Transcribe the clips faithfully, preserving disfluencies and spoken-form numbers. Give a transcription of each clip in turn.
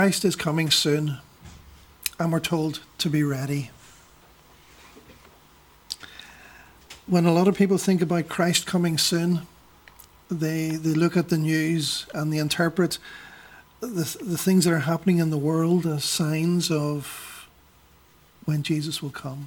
Christ is coming soon, and we're told to be ready. When a lot of people think about Christ coming soon, they they look at the news and they interpret the, the things that are happening in the world as signs of when Jesus will come.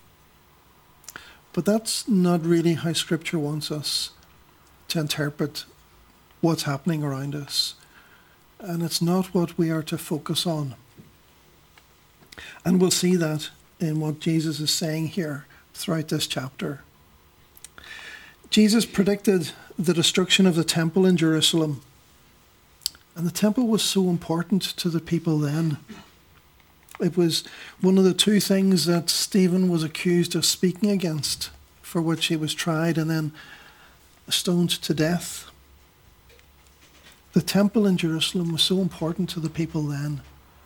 But that's not really how Scripture wants us to interpret what's happening around us. And it's not what we are to focus on. And we'll see that in what Jesus is saying here throughout this chapter. Jesus predicted the destruction of the temple in Jerusalem. And the temple was so important to the people then. It was one of the two things that Stephen was accused of speaking against, for which he was tried and then stoned to death. The temple in Jerusalem was so important to the people then.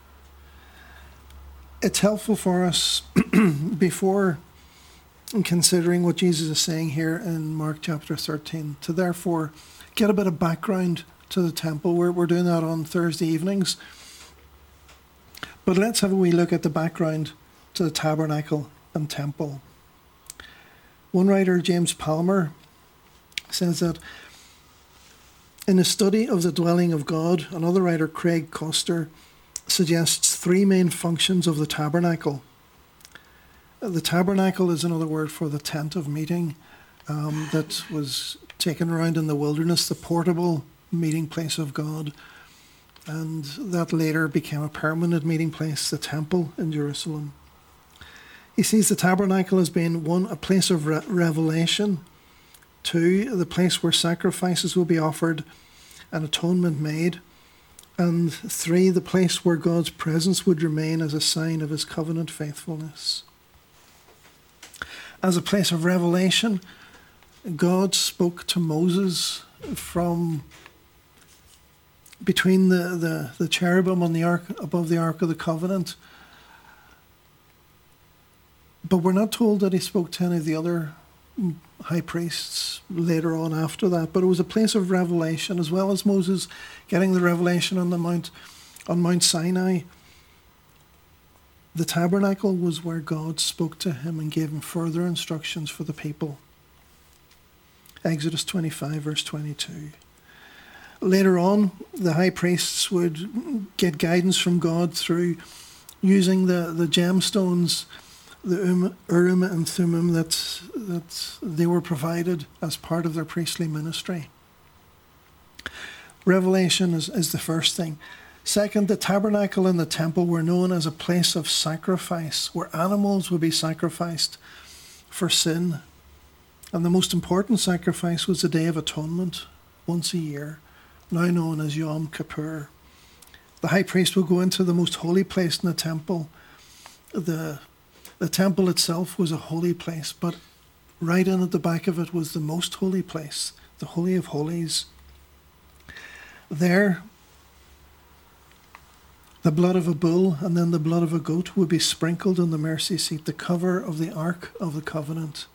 It's helpful for us before considering what Jesus is saying here in Mark chapter thirteen to therefore get a bit of background to the temple. We're, we're doing that on Thursday evenings. But let's have a wee look at the background to the tabernacle and temple. One writer, James Palmer, says that in his study of the dwelling of God, another writer, Craig Coster, suggests three main functions of the tabernacle. The tabernacle is another word for the tent of meeting um, that was taken around in the wilderness, the portable meeting place of God. And that later became a permanent meeting place, the temple in Jerusalem. He sees the tabernacle as being, one, a place of re- revelation, two, the place where sacrifices will be offered and atonement made, and three, the place where God's presence would remain as a sign of his covenant faithfulness. As a place of revelation, God spoke to Moses from between the, the, the cherubim on the ark, above the Ark of the Covenant. But we're not told that he spoke to any of the other high priests later on after that. But it was a place of revelation, as well as Moses getting the revelation on the Mount, on Mount Sinai. The tabernacle was where God spoke to him and gave him further instructions for the people. Exodus twenty-five, verse twenty-two. Later on, the high priests would get guidance from God through using the, the gemstones, the Urim and Thummim that, that they were provided as part of their priestly ministry. Revelation is, is the first thing. Second, the tabernacle and the temple were known as a place of sacrifice, where animals would be sacrificed for sin. And the most important sacrifice was the Day of Atonement, once a year, now known as Yom Kippur. The high priest would go into the most holy place in the temple. The, the temple itself was a holy place, but right in at the back of it was the most holy place, the Holy of Holies. There, the blood of a bull and then the blood of a goat would be sprinkled on the mercy seat, the cover of the Ark of the Covenant.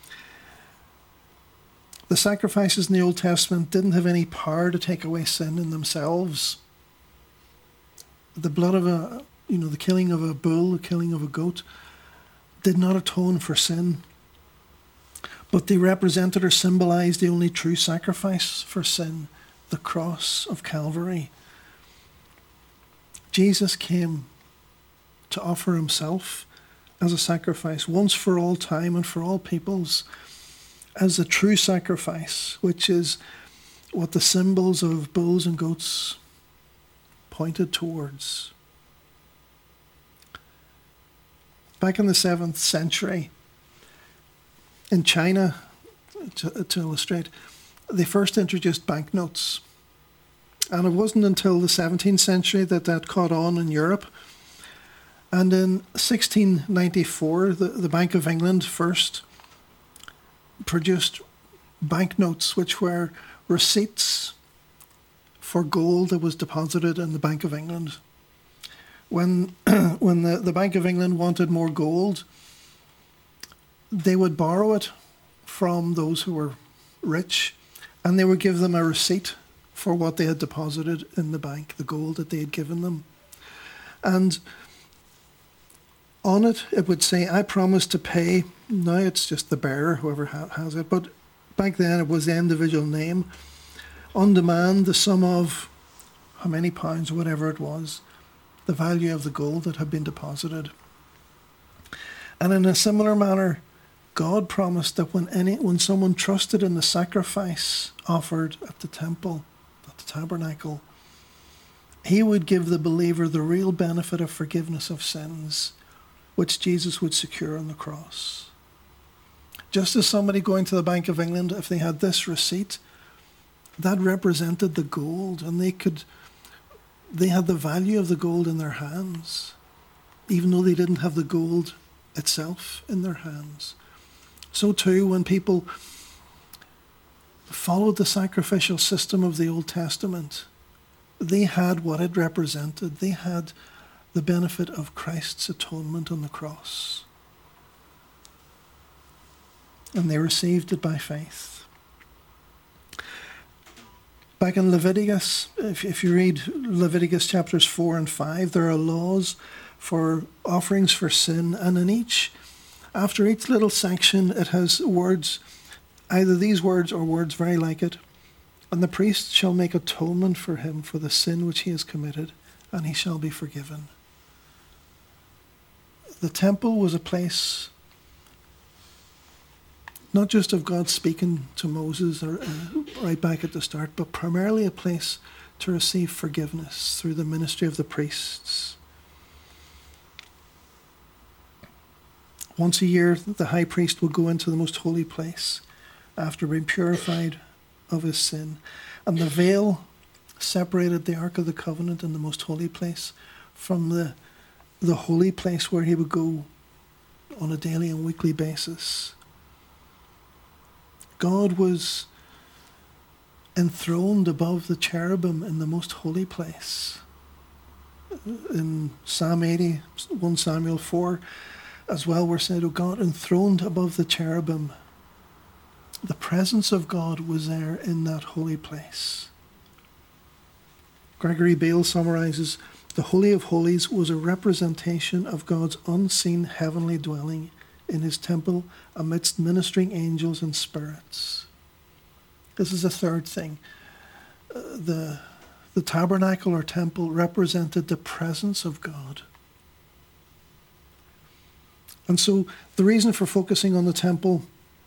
The sacrifices in the Old Testament didn't have any power to take away sin in themselves. The blood of a, you know, the killing of a bull, the killing of a goat, did not atone for sin. But they represented or symbolized the only true sacrifice for sin, the cross of Calvary. Jesus came to offer himself as a sacrifice, once for all time and for all peoples, as a true sacrifice, which is what the symbols of bulls and goats pointed towards. Back in the seventh century, in China, to, to illustrate, they first introduced banknotes. And it wasn't until the seventeenth century that that caught on in Europe. And in sixteen ninety-four, the, the Bank of England first produced banknotes, which were receipts for gold that was deposited in the Bank of England. When, when the, the Bank of England wanted more gold, they would borrow it from those who were rich, and they would give them a receipt for what they had deposited in the bank, the gold that they had given them. And on it, it would say, I promise to pay. Now it's just the bearer, whoever ha- has it. But back then it was the individual name. On demand, the sum of how many pounds, whatever it was, the value of the gold that had been deposited. And in a similar manner, God promised that when any when someone trusted in the sacrifice offered at the temple, at the tabernacle, he would give the believer the real benefit of forgiveness of sins, which Jesus would secure on the cross. Just as somebody going to the Bank of England, if they had this receipt, that represented the gold, and they could they had the value of the gold in their hands, even though they didn't have the gold itself in their hands. So too, when people followed the sacrificial system of the Old Testament, they had what it represented. They had the benefit of Christ's atonement on the cross. And they received it by faith. Back in Leviticus, if, if you read Leviticus chapters four and five, there are laws for offerings for sin, and in each, after each little section, it has words, either these words or words very like it. And the priest shall make atonement for him for the sin which he has committed, and he shall be forgiven. The temple was a place not just of God speaking to Moses or, uh, right back at the start, but primarily a place to receive forgiveness through the ministry of the priests. Once a year, the high priest would go into the most holy place after being purified of his sin. And the veil separated the Ark of the Covenant in the most holy place from the, the holy place where he would go on a daily and weekly basis. God was enthroned above the cherubim in the most holy place. In Psalm eighty, First Samuel four, as well, we're said, O God, enthroned above the cherubim. The presence of God was there in that holy place. Gregory Beale summarizes, the Holy of Holies was a representation of God's unseen heavenly dwelling in his temple amidst ministering angels and spirits. This is the third thing. Uh, the, the tabernacle or temple represented the presence of God. And so the reason for focusing on the temple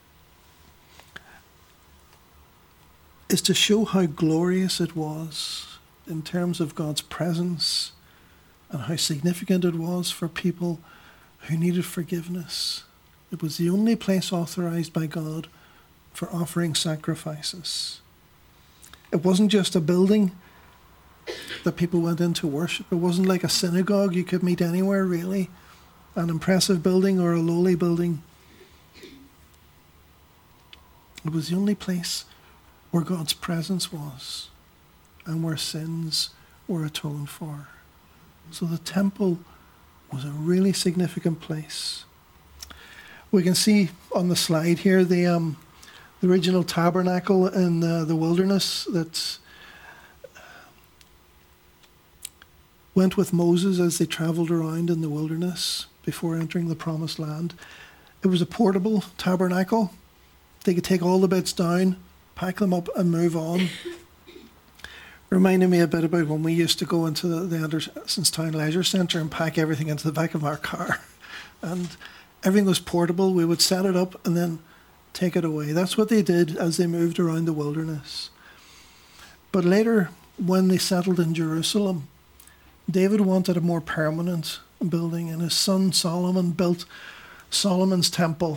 is to show how glorious it was in terms of God's presence and how significant it was for people who needed forgiveness. It was the only place authorized by God for offering sacrifices. It wasn't just a building that people went in to worship. It wasn't like a synagogue you could meet anywhere, really. An impressive building or a lowly building. It was the only place where God's presence was and where sins were atoned for. So the temple was a really significant place. We can see on the slide here the um, the original tabernacle in the, the wilderness that went with Moses as they traveled around in the wilderness before entering the promised land. It was a portable tabernacle. They could take all the bits down, pack them up and move on. Reminded me a bit about when we used to go into the, the Anderson's Town Leisure Centre and pack everything into the back of our car. And everything was portable. We would set it up and then take it away. That's what they did as they moved around the wilderness. But later, when they settled in Jerusalem, David wanted a more permanent building, and his son Solomon built Solomon's temple.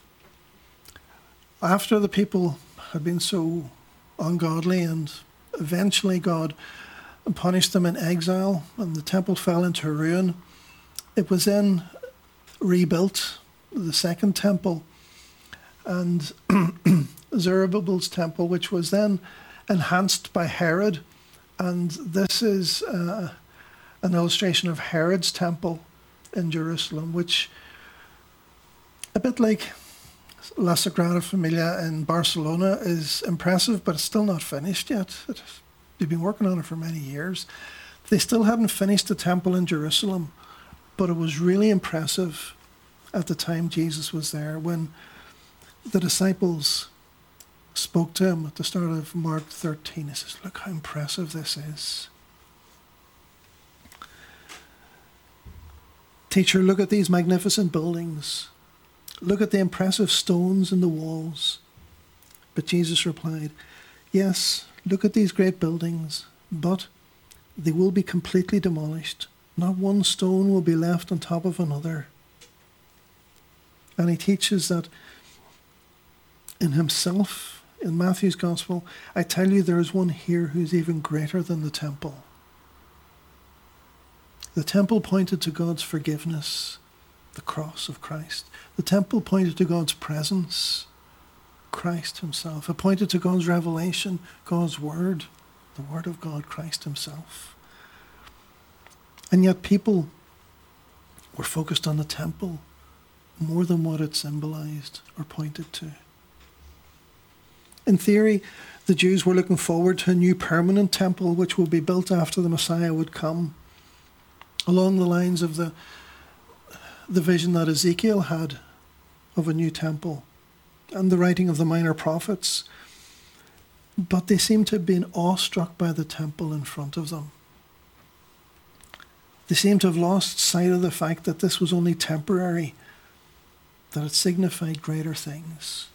After the people had been so ungodly, and eventually God punished them in exile, and the temple fell into ruin, it was then rebuilt, the second temple, and Zerubbabel's temple, which was then enhanced by Herod. And this is uh, an illustration of Herod's temple in Jerusalem, which, a bit like La Sagrada Familia in Barcelona, is impressive, but it's still not finished yet. It, they've been working on it for many years. They still hadn't finished the temple in Jerusalem, but it was really impressive at the time Jesus was there when the disciples spoke to him at the start of Mark thirteen. He says, look how impressive this is. Teacher, look at these magnificent buildings. Look at the impressive stones in the walls. But Jesus replied, yes, look at these great buildings, but they will be completely demolished. Not one stone will be left on top of another. And he teaches that in himself, in Matthew's Gospel, I tell you there is one here who's even greater than the temple. The temple pointed to God's forgiveness, the cross of Christ. The temple pointed to God's presence, Christ himself. It pointed to God's revelation, God's word, the word of God, Christ himself. And yet people were focused on the temple more than what it symbolized or pointed to. In theory, the Jews were looking forward to a new permanent temple which would be built after the Messiah would come, along the lines of the, the vision that Ezekiel had of a new temple and the writing of the minor prophets. But they seem to have been awestruck by the temple in front of them. They seem to have lost sight of the fact that this was only temporary, that it signified greater things.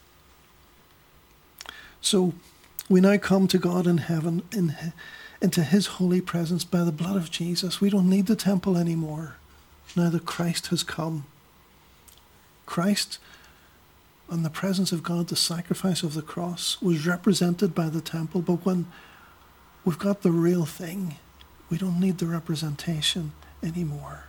So we now come to God in heaven, in, into his holy presence by the blood of Jesus. We don't need the temple anymore, now that Christ has come. Christ, and the presence of God, the sacrifice of the cross, was represented by the temple, but when we've got the real thing, we don't need the representation anymore.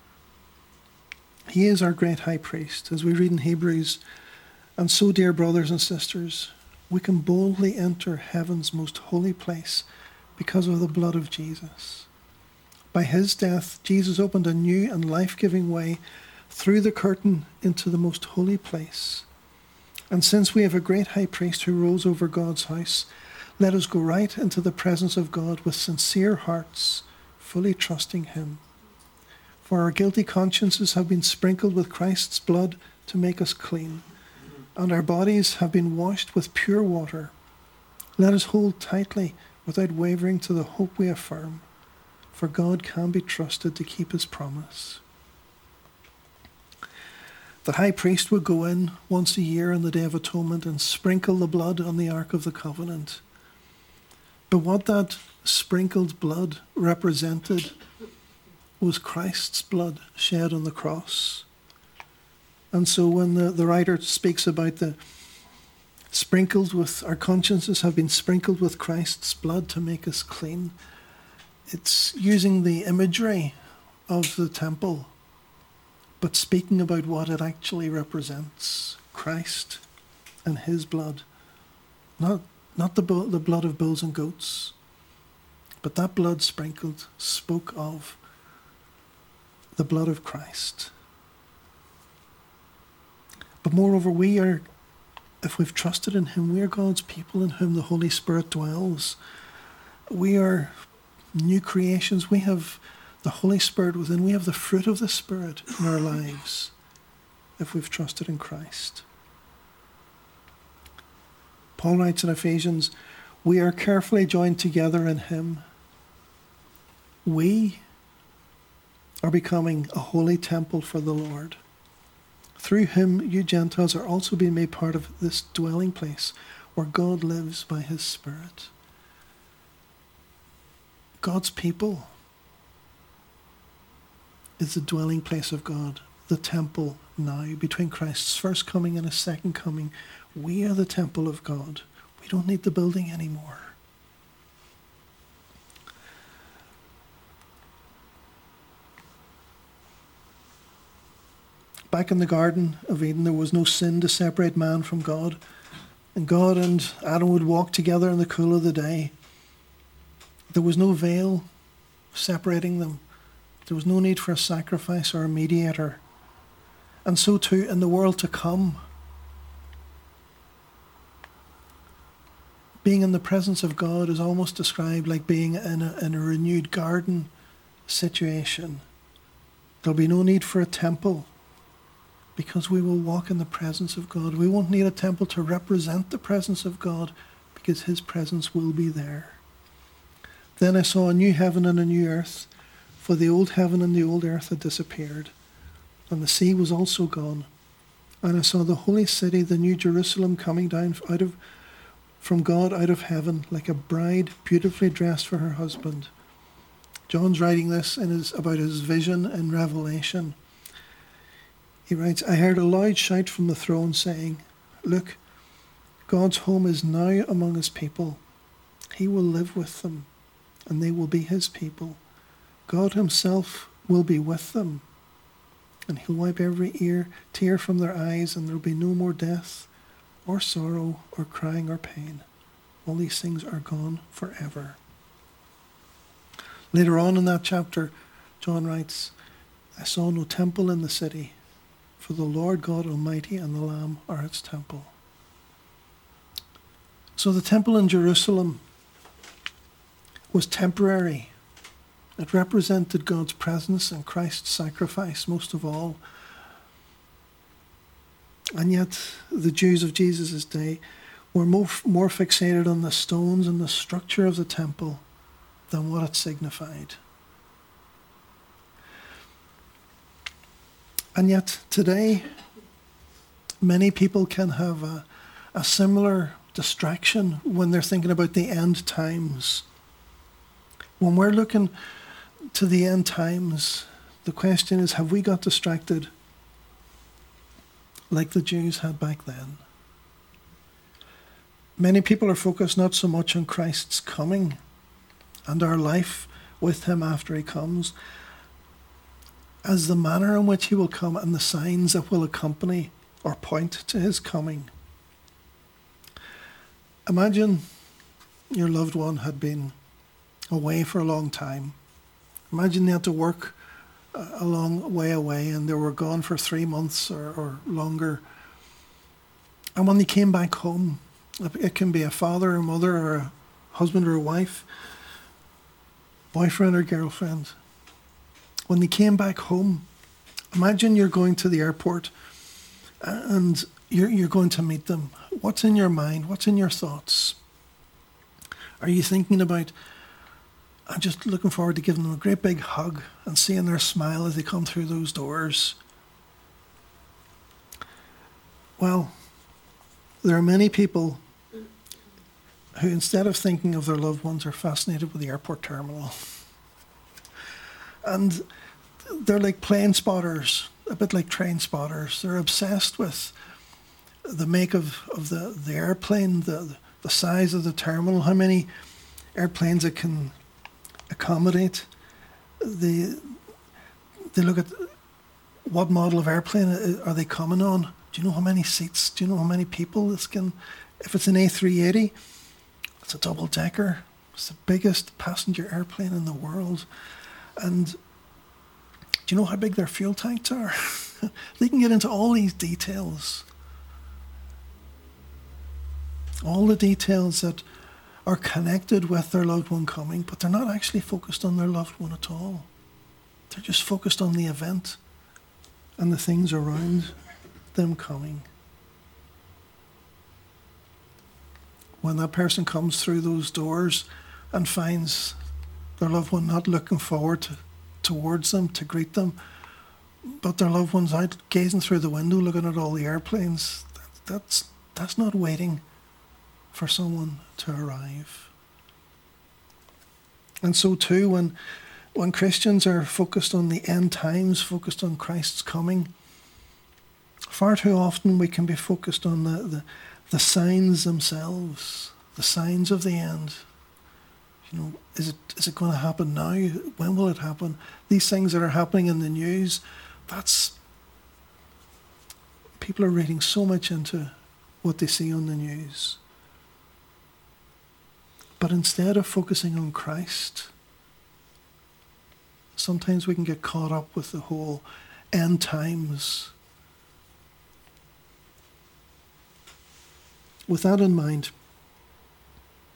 He is our great high priest, as we read in Hebrews. And so, dear brothers and sisters, we can boldly enter heaven's most holy place because of the blood of Jesus. By his death, Jesus opened a new and life-giving way through the curtain into the most holy place. And since we have a great high priest who rules over God's house, let us go right into the presence of God with sincere hearts, fully trusting him. For our guilty consciences have been sprinkled with Christ's blood to make us clean, and our bodies have been washed with pure water. Let us hold tightly, without wavering, to the hope we affirm, for God can be trusted to keep his promise. The high priest would go in once a year on the Day of Atonement and sprinkle the blood on the Ark of the Covenant. But what that sprinkled blood represented was Christ's blood shed on the cross. And so when the, the writer speaks about the sprinkled with, our consciences have been sprinkled with Christ's blood to make us clean, it's using the imagery of the temple, but speaking about what it actually represents, Christ and his blood. Not, not the, bull, the blood of bulls and goats, but that blood sprinkled spoke of the blood of Christ. But moreover, we are, if we've trusted in him, we are God's people in whom the Holy Spirit dwells. We are new creations. We have the Holy Spirit within. We have the fruit of the Spirit in our lives if we've trusted in Christ. Paul writes in Ephesians, we are carefully joined together in him. We are becoming a holy temple for the Lord. Through him, you Gentiles are also being made part of this dwelling place where God lives by his Spirit. God's people is the dwelling place of God, the temple now. Between Christ's first coming and his second coming, we are the temple of God. We don't need the building anymore. Back in the Garden of Eden, there was no sin to separate man from God. And God and Adam would walk together in the cool of the day. There was no veil separating them. There was no need for a sacrifice or a mediator. And so too in the world to come, being in the presence of God is almost described like being in a, in a renewed garden situation. There'll be no need for a temple because we will walk in the presence of God. We won't need a temple to represent the presence of God because his presence will be there. Then I saw a new heaven and a new earth, for the old heaven and the old earth had disappeared, and the sea was also gone. And I saw the holy city, the new Jerusalem, coming down out of from God out of heaven, like a bride beautifully dressed for her husband. John's writing this in his, about his vision in Revelation. He writes, I heard a loud shout from the throne saying, look, God's home is now among his people. He will live with them, and they will be his people. God himself will be with them, and he'll wipe every ear, tear from their eyes, and there will be no more death, or sorrow, or crying, or pain. All these things are gone forever. Later on in that chapter, John writes, I saw no temple in the city, for the Lord God Almighty and the Lamb are its temple. So the temple in Jerusalem was temporary. It represented God's presence and Christ's sacrifice most of all. And yet the Jews of Jesus' day were more, more fixated on the stones and the structure of the temple than what it signified. And yet today, many people can have a, a similar distraction when they're thinking about the end times. When we're looking to the end times, the question is, have we got distracted like the Jews had back then? Many people are focused not so much on Christ's coming and our life with him after he comes, as the manner in which he will come and the signs that will accompany or point to his coming. Imagine your loved one had been away for a long time. Imagine they had to work a long way away and they were gone for three months or, or longer. And when they came back home, it can be a father or mother or a husband or a wife, boyfriend or girlfriend. When they came back home, imagine you're going to the airport and you're, you're going to meet them. What's in your mind? What's in your thoughts? Are you thinking about, I'm just looking forward to giving them a great big hug and seeing their smile as they come through those doors? Well, there are many people who, instead of thinking of their loved ones, are fascinated with the airport terminal. And they're like plane spotters, a bit like train spotters. They're obsessed with the make of, of the, the airplane, the, the size of the terminal, how many airplanes it can accommodate. They, they look at what model of airplane are they coming on. Do you know how many seats? Do you know how many people this can... If it's an A three eighty, it's a double-decker. It's the biggest passenger airplane in the world. And do you know how big their fuel tanks are? They can get into all these details. All the details that are connected with their loved one coming, but they're not actually focused on their loved one at all. They're just focused on the event and the things around them coming. When that person comes through those doors and finds their loved one not looking forward to, towards them to greet them, but their loved one's out gazing through the window looking at all the airplanes, that, that's that's not waiting for someone to arrive. And so too, when when Christians are focused on the end times, focused on Christ's coming, far too often we can be focused on the, the, the signs themselves, the signs of the end. You know, is it is it going to happen now? When will it happen? These things that are happening in the news, that's... People are reading so much into what they see on the news. But instead of focusing on Christ, sometimes we can get caught up with the whole end times. With that in mind,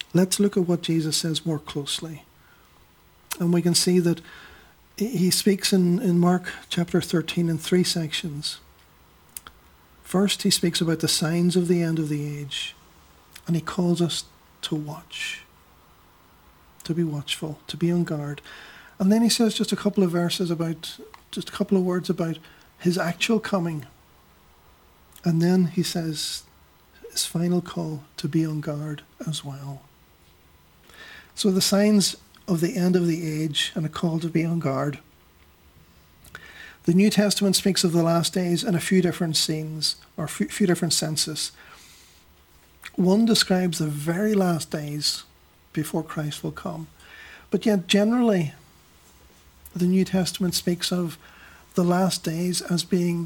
Let's look at what Jesus says more closely. And we can see that he speaks in, in Mark chapter thirteen in three sections. First, he speaks about the signs of the end of the age, and he calls us to watch, to be watchful, to be on guard. And then he says just a couple of verses about, just a couple of words about his actual coming. And then he says his final call to be on guard as well. So the signs of the end of the age and a call to be on guard. The New Testament speaks of the last days in a few different scenes, or a few, few different senses. One describes the very last days before Christ will come. But yet generally, the New Testament speaks of the last days as being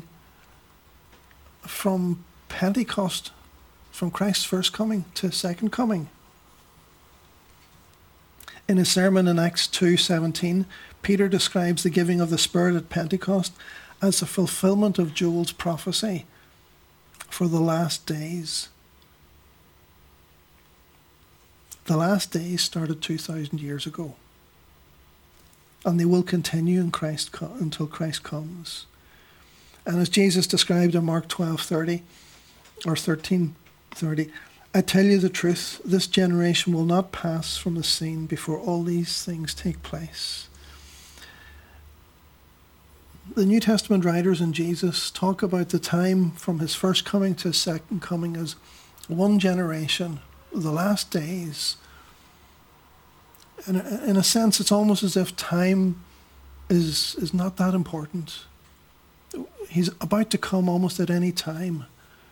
from Pentecost, from Christ's first coming to second coming. In his sermon in Acts two seventeen, Peter describes the giving of the Spirit at Pentecost as the fulfillment of Joel's prophecy for the last days. The last days started two thousand years ago, and they will continue in Christ co- until Christ comes. And as Jesus described in Mark twelve thirty or thirteen thirty, I tell you the truth, this generation will not pass from the scene before all these things take place. The New Testament writers and Jesus talk about the time from his first coming to his second coming as one generation, the last days. And in a sense, it's almost as if time is, is not that important. He's about to come almost at any time.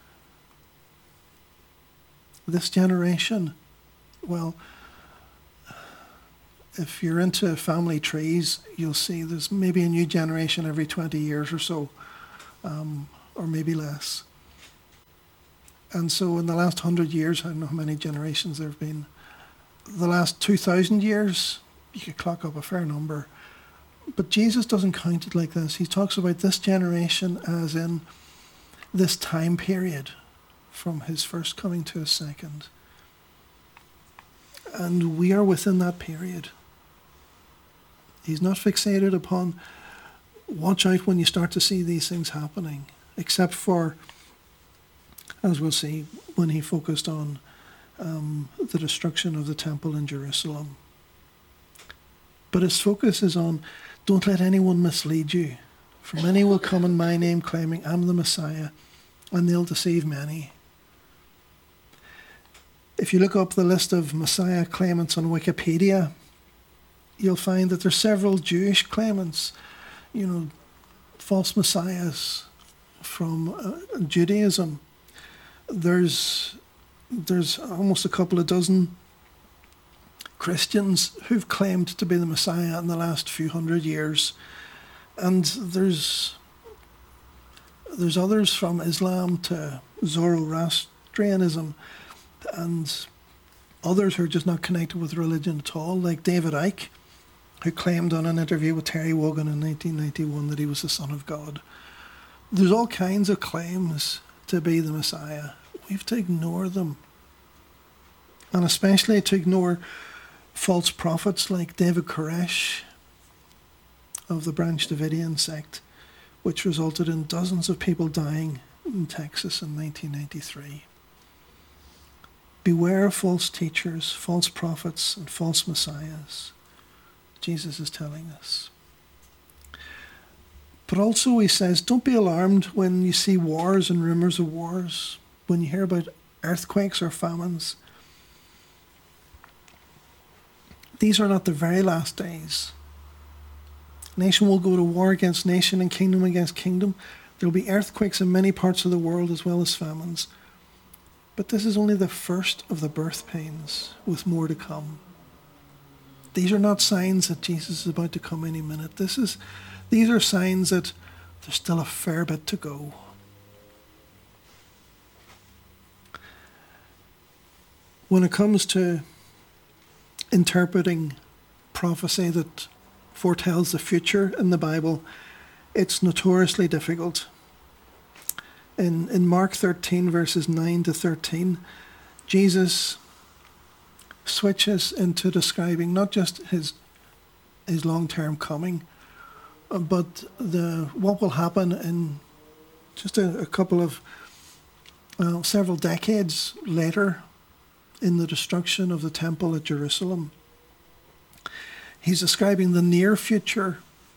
This generation, well, if you're into family trees, you'll see there's maybe a new generation every twenty years or so, um, or maybe less. And so in the last hundred years, I don't know how many generations there have been. The last two thousand years, you could clock up a fair number. But Jesus doesn't count it like this. He talks about this generation as in this time period, from his first coming to his second. And we are within that period. He's not fixated upon, watch out when you start to see these things happening, except for, as we'll see, when he focused on um, the destruction of the temple in Jerusalem. But his focus is on, don't let anyone mislead you, for many will come in my name claiming I'm the Messiah, and they'll deceive many. If you look up the list of Messiah claimants on Wikipedia, you'll find that there's several Jewish claimants, you know, false messiahs from uh, Judaism. There's there's almost a couple of dozen Christians who've claimed to be the Messiah in the last few hundred years, and there's there's others from Islam to Zoroastrianism, and others who are just not connected with religion at all, like David Icke, who claimed on an interview with Terry Wogan in nineteen ninety-one that he was the Son of God. There's all kinds of claims to be the Messiah. We have to ignore them. And especially to ignore false prophets like David Koresh of the Branch Davidian sect, which resulted in dozens of people dying in Texas in nineteen ninety-three. Beware of false teachers, false prophets, and false messiahs. Jesus is telling us. But also he says, don't be alarmed when you see wars and rumors of wars, when you hear about earthquakes or famines. These are not the very last days. Nation will go to war against nation and kingdom against kingdom. There will be earthquakes in many parts of the world as well as famines. But this is only the first of the birth pains, with more to come. These are not signs that Jesus is about to come any minute. This is, these are signs that there's still a fair bit to go. When it comes to interpreting prophecy that foretells the future in the Bible, it's notoriously difficult. In, in Mark thirteen, verses nine to thirteen, Jesus switches into describing not just his his long-term coming, uh, but the what will happen in just a, a couple of uh, several decades later in the destruction of the temple at Jerusalem. He's describing the near future,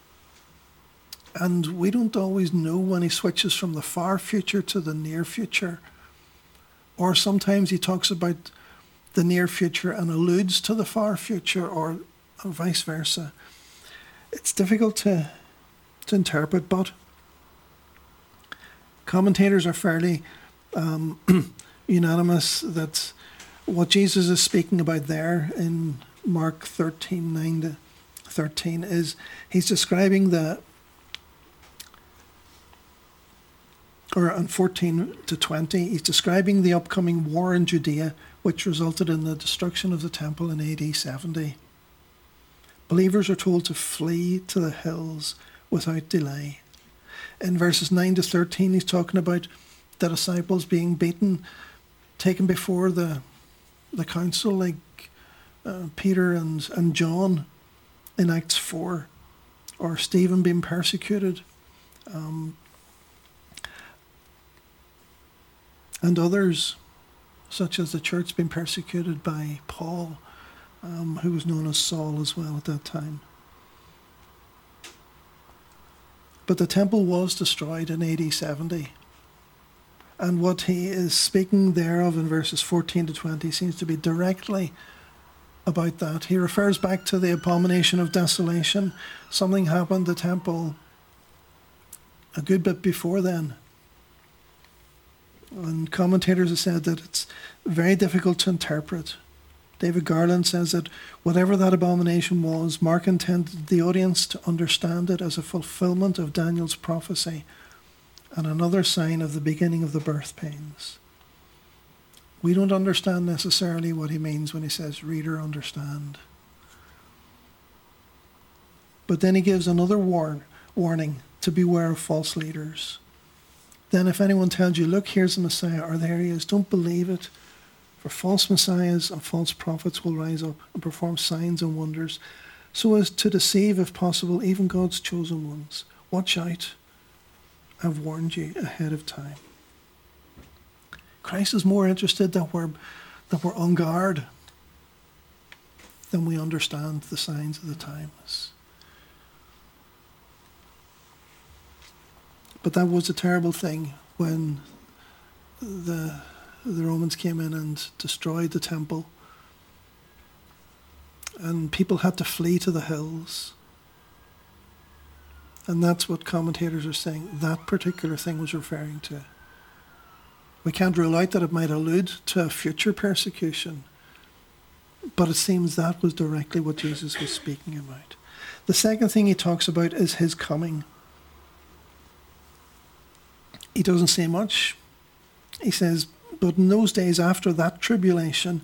and we don't always know when he switches from the far future to the near future. Or sometimes he talks about the near future and alludes to the far future, or vice versa. It's difficult to, to interpret, but commentators are fairly um, unanimous that what Jesus is speaking about there in Mark thirteen, nine to thirteen is he's describing the, or on fourteen to twenty, he's describing the upcoming war in Judea, which resulted in the destruction of the temple in A D seventy. Believers are told to flee to the hills without delay. In verses nine to thirteen, he's talking about the disciples being beaten, taken before the the council, like uh, Peter and, and John in Acts four, or Stephen being persecuted, um, and others, such as the church being persecuted by Paul, um, who was known as Saul as well at that time. But the temple was destroyed in A D seventy. And what he is speaking thereof in verses fourteen to twenty seems to be directly about that. He refers back to the abomination of desolation. Something happened to the temple a good bit before then. And commentators have said that it's very difficult to interpret. David Garland says that whatever that abomination was, Mark intended the audience to understand it as a fulfillment of Daniel's prophecy and another sign of the beginning of the birth pains. We don't understand necessarily what he means when he says, reader, understand. But then he gives another warn, warning to beware of false leaders. Then if anyone tells you, look, here's the Messiah, or there he is, don't believe it. For false messiahs and false prophets will rise up and perform signs and wonders, so as to deceive, if possible, even God's chosen ones. Watch out. I've warned you ahead of time. Christ is more interested that we're, that we're on guard than we understand the signs of the times. But that was a terrible thing when the, the Romans came in and destroyed the temple. And people had to flee to the hills. And that's what commentators are saying that particular thing was referring to. We can't rule out that it might allude to a future persecution, but it seems that was directly what Jesus was speaking about. The second thing he talks about is his coming. He doesn't say much. He says, but in those days after that tribulation,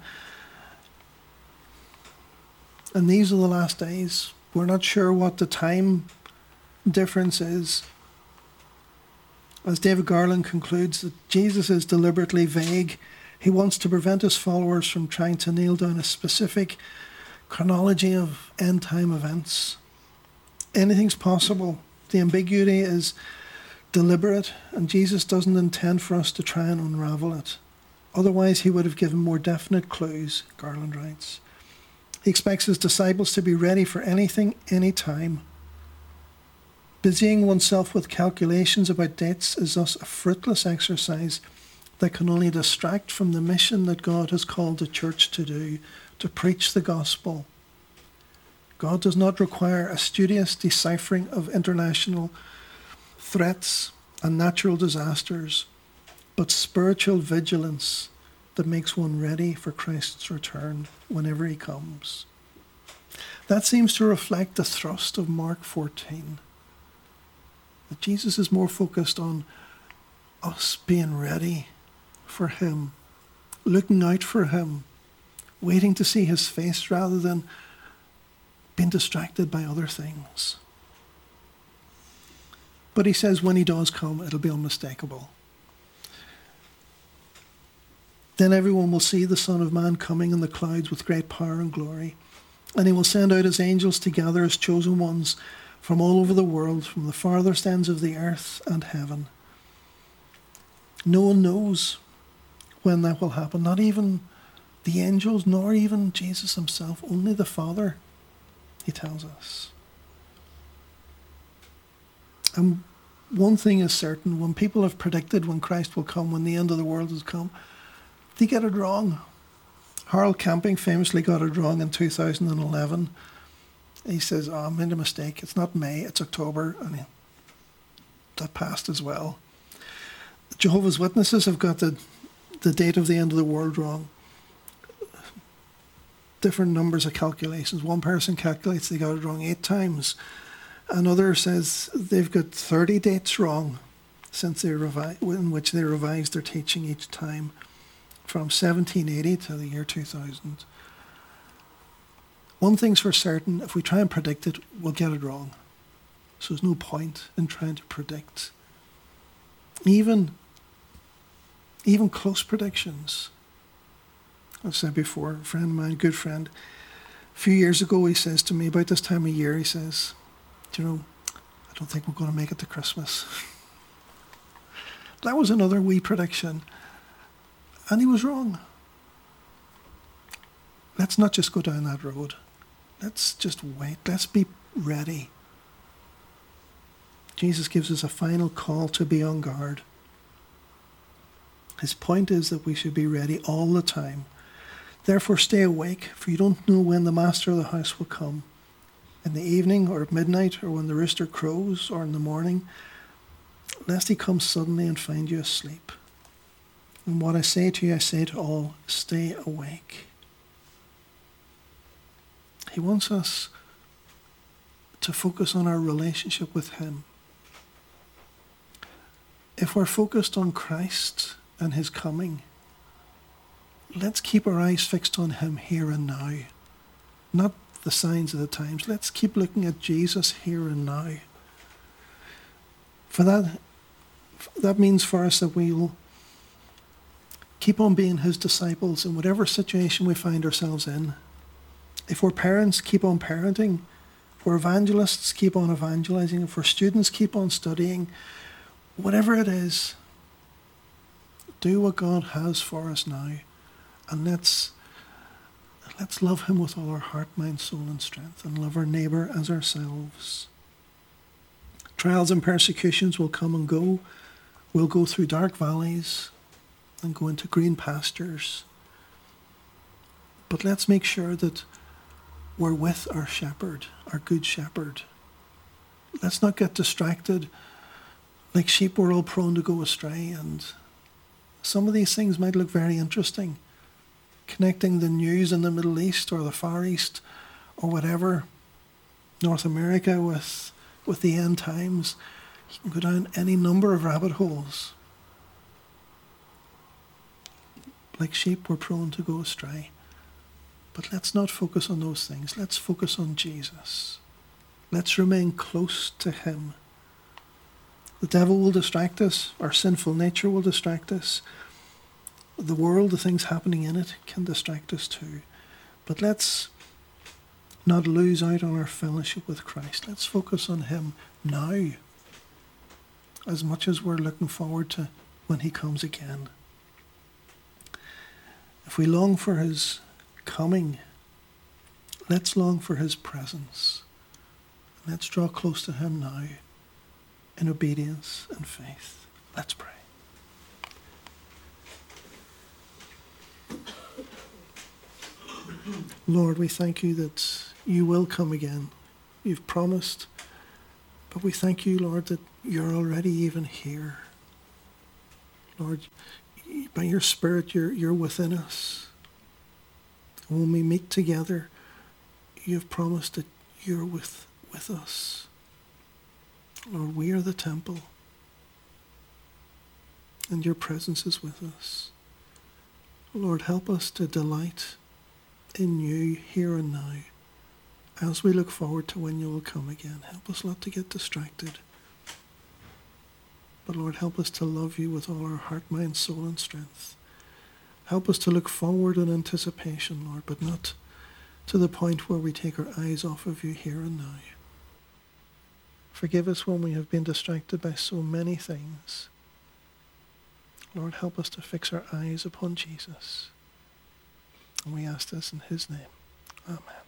and these are the last days, we're not sure what the time difference is. As David Garland concludes, that Jesus is deliberately vague. He wants to prevent his followers from trying to nail down a specific chronology of end time events. Anything's possible. The ambiguity is deliberate, and Jesus doesn't intend for us to try and unravel it. Otherwise, he would have given more definite clues, Garland writes. He expects his disciples to be ready for anything, anytime. Busying oneself with calculations about dates is thus a fruitless exercise that can only distract from the mission that God has called the church to do, to preach the gospel. God does not require a studious deciphering of international threats and natural disasters, but spiritual vigilance that makes one ready for Christ's return whenever he comes. That seems to reflect the thrust of Mark fourteen. That Jesus is more focused on us being ready for him, looking out for him, waiting to see his face rather than being distracted by other things. But he says when he does come, it'll be unmistakable. Then everyone will see the Son of Man coming in the clouds with great power and glory. And he will send out his angels to gather his chosen ones from all over the world, from the farthest ends of the earth and heaven. No one knows when that will happen, not even the angels, nor even Jesus himself, only the Father, he tells us. And one thing is certain, when people have predicted when Christ will come, when the end of the world has come, they get it wrong. Harold Camping famously got it wrong in two thousand eleven. He says, oh, I made a mistake. It's not May, it's October. And he, that passed as well. Jehovah's Witnesses have got the, the date of the end of the world wrong. Different numbers of calculations. One person calculates they got it wrong eight times. Another says they've got thirty dates wrong since they revi- in which they revised their teaching each time, from seventeen eighty to the year two thousand. One thing's for certain, if we try and predict it, we'll get it wrong. So there's no point in trying to predict. Even, even close predictions. I've said before, a friend of mine, good friend, a few years ago he says to me, about this time of year, he says, do you know, I don't think we're going to make it to Christmas. That was another wee prediction. And he was wrong. Let's not just go down that road. Let's just wait. Let's be ready. Jesus gives us a final call to be on guard. His point is that we should be ready all the time. Therefore stay awake, for you don't know when the master of the house will come. In the evening, or at midnight, or when the rooster crows, or in the morning, lest he come suddenly and find you asleep. And what I say to you, I say to all, stay awake. He wants us to focus on our relationship with him. If we're focused on Christ and his coming, let's keep our eyes fixed on him here and now, not the signs of the times. Let's keep looking at Jesus here and now. For that, that means for us that we'll keep on being his disciples in whatever situation we find ourselves in. If we're parents, keep on parenting. If we're evangelists, keep on evangelizing. If we're students, keep on studying. Whatever it is, do what God has for us now. And let's, let's love him with all our heart, mind, soul, and strength, and love our neighbour as ourselves. Trials and persecutions will come and go. We'll go through dark valleys and go into green pastures. But let's make sure that we're with our shepherd, our good shepherd. Let's not get distracted. Like sheep, we're all prone to go astray, and some of these things might look very interesting. Connecting the news in the Middle East or the Far East or whatever, North America with, with the end times. You can go down any number of rabbit holes. Like sheep, we're prone to go astray. But let's not focus on those things. Let's focus on Jesus. Let's remain close to him. The devil will distract us. Our sinful nature will distract us. The world, the things happening in it, can distract us too. But let's not lose out on our fellowship with Christ. Let's focus on him now, as much as we're looking forward to when he comes again. If we long for his coming, let's long for his presence. Let's draw close to him now in obedience and faith. Let's pray. Lord, we thank you that you will come again. You've promised, but we thank you, Lord, that you're already even here. Lord, by your Spirit, you're, you're within us. And when we meet together, you've promised that you're with, with us. Lord, we are the temple, and your presence is with us. Lord, help us to delight in you here and now as we look forward to when you will come again. Help us not to get distracted. But Lord, help us to love you with all our heart, mind, soul, and strength. Help us to look forward in anticipation, Lord, but not to the point where we take our eyes off of you here and now. Forgive us when we have been distracted by so many things. Lord, help us to fix our eyes upon Jesus. And we ask this in his name. Amen.